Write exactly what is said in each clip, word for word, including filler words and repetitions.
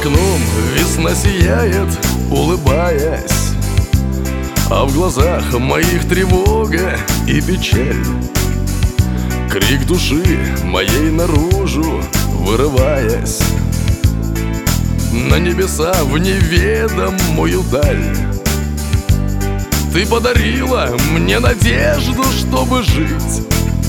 окном весна сияет, улыбаясь, а в глазах моих тревога и печаль. Крик души моей наружу вырываясь на небеса в неведомую даль. Ты подарила мне надежду, чтобы жить.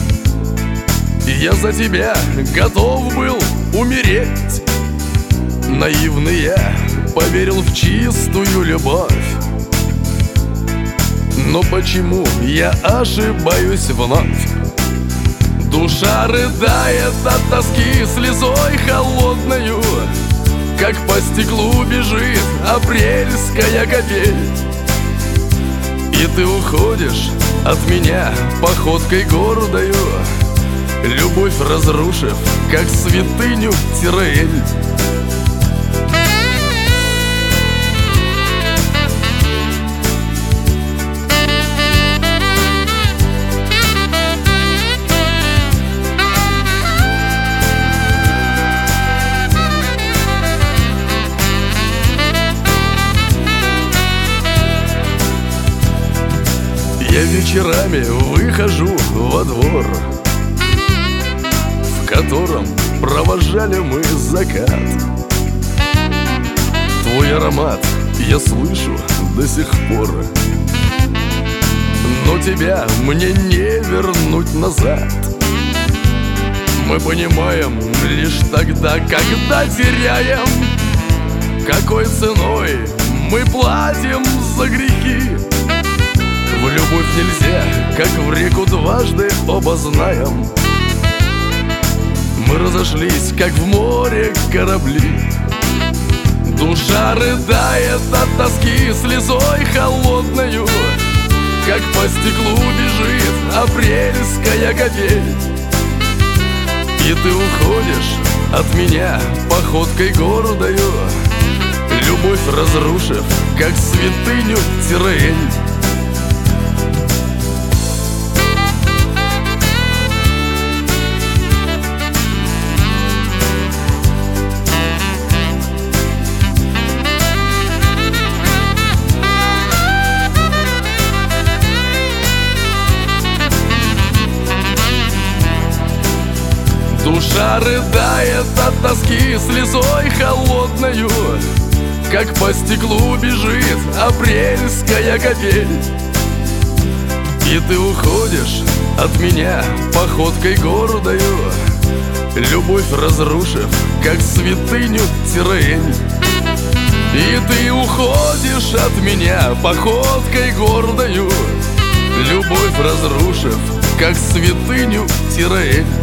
Я за тебя готов был умереть. Наивный я поверил в чистую любовь. Но почему я ошибаюсь вновь? Душа рыдает от тоски слезой холодною, как по стеклу бежит апрельская капель. И ты уходишь от меня походкой гордою, любовь разрушив, как святыню Тираэль. Я вечерами выхожу во двор, в котором провожали мы закат. Твой аромат я слышу до сих пор, но тебя мне не вернуть назад. Мы понимаем лишь тогда, когда теряем, какой ценой мы платим за грехи. В любовь нельзя, как в реку дважды оба знаем. Мы разошлись, как в море корабли. Душа рыдает от тоски слезой холодною, как по стеклу бежит апрельская капель. И ты уходишь от меня походкой гордою, любовь разрушив, как святыню Тираэль. Душа рыдает от тоски слезой холодною, как по стеклу бежит апрельская капель. И ты уходишь от меня походкой гордою, любовь разрушив, как святыню Тираэль. И ты уходишь от меня походкой гордою, любовь разрушив, как святыню Тираэль.